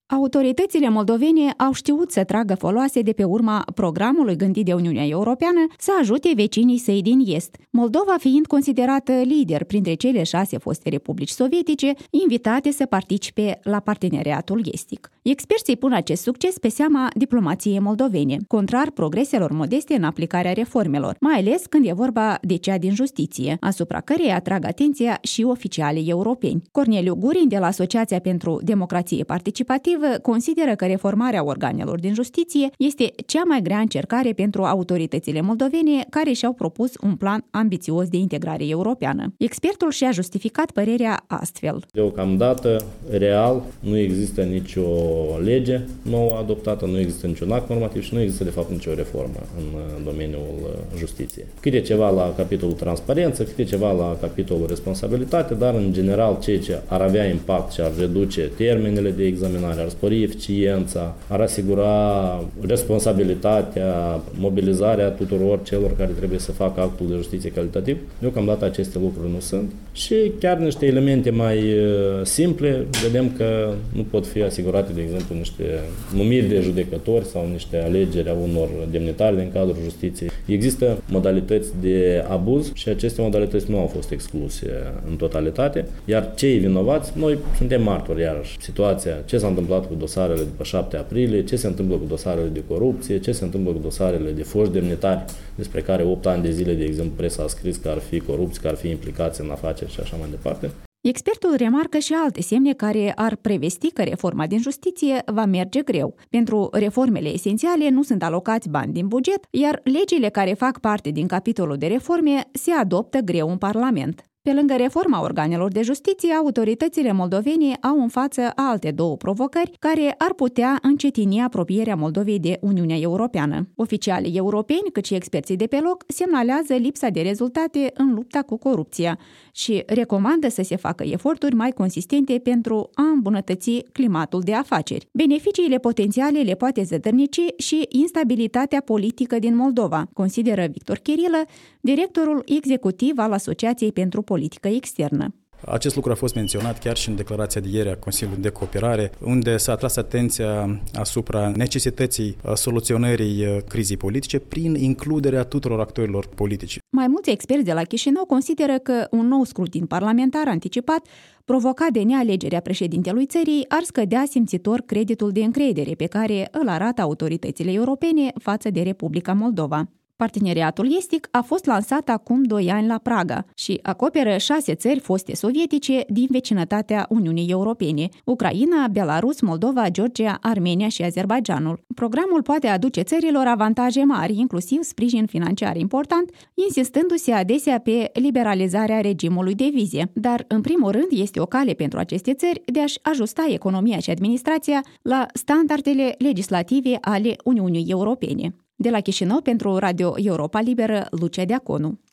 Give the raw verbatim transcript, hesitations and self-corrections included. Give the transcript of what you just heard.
Autoritățile moldovene au știut să tragă foloase de pe urma programului gândit de Uniunea Europeană să ajute vecinii săi din Est, Moldova fiind considerată lider printre cele șase foste republici sovietice invitate să participe la parteneriatul estic. Experții pun acest succes pe seama diplomației moldovene, contrar progreselor modeste în aplicarea reformelor, mai ales când e vorba de cea din justiție, asupra căreia atrag atenția și oficialii europeni. Corneliu Gurin de la Asociația pentru Democrație Participativă consideră că reformarea organelor din justiție este cea mai grea încercare pentru autoritățile moldovene care și-au propus un plan ambițios de integrare europeană. Expertul și-a justificat părerea astfel. Deocamdată, real, nu există nicio lege nouă adoptată, nu există niciun act normativ și nu există de fapt nicio reformă în domeniul justiției. Câte ceva la capitolul transparență, câte ceva la capitolul responsabilitate, dar în general ceea ce ar avea impact și ar reduce termenele de examinare, ar spori eficiența, ar asigura responsabilitatea, mobilizarea tuturor celor care trebuie să facă actul de justiție calitativ. Deocamdată aceste lucruri nu sunt și chiar niște elemente mai simple, vedem că nu pot fi asigurate, de exemplu, niște numiri de judecători sau niște alegeri a unor demnitari din cadrul justiției. Există modalități de abuz și aceste modalități nu au fost excluse în totalitate, iar cei vinovați, noi suntem martori iarăși. Situația, ce s-a întâmplat cu dosarele după șapte aprilie, ce se întâmplă cu dosarele de corupție, ce se întâmplă cu dosarele de foști demnitari, despre care opt ani de zile, de exemplu, presa a scris că ar fi corupți, că ar fi implicați în afaceri și așa mai departe. Expertul remarcă și alte semne care ar prevesti că reforma din justiție va merge greu. Pentru reformele esențiale nu sunt alocați bani din buget, iar legile care fac parte din capitolul de reforme se adoptă greu în Parlament. Pe lângă reforma organelor de justiție, autoritățile moldovene au în față alte două provocări care ar putea încetini apropierea Moldovei de Uniunea Europeană. Oficialii europeni, cât și experții de pe loc, semnalează lipsa de rezultate în lupta cu corupția și recomandă să se facă eforturi mai consistente pentru a îmbunătăți climatul de afaceri. Beneficiile potențiale le poate zădărnici și instabilitatea politică din Moldova, consideră Victor Chirilă, directorul executiv al Asociației pentru Politică Externă. Acest lucru a fost menționat chiar și în declarația de ieri a Consiliului de Cooperare, unde s-a atras atenția asupra necesității soluționării crizei politice prin includerea tuturor actorilor politici. Mai mulți experți de la Chișinău consideră că un nou scrutin parlamentar anticipat, provocat de nealegerea președintelui țării, ar scădea simțitor creditul de încredere pe care îl arată autoritățile europene față de Republica Moldova. Parteneriatul estic a fost lansat acum doi ani la Praga și acoperă șase țări foste sovietice din vecinătatea Uniunii Europene: Ucraina, Belarus, Moldova, Georgia, Armenia și Azerbaidjanul. Programul poate aduce țărilor avantaje mari, inclusiv sprijin financiar important, insistându-se adesea pe liberalizarea regimului de vize. Dar, în primul rând, este o cale pentru aceste țări de a-și ajusta economia și administrația la standardele legislative ale Uniunii Europene. De la Chișinău, pentru Radio Europa Liberă, Lucia Deaconu.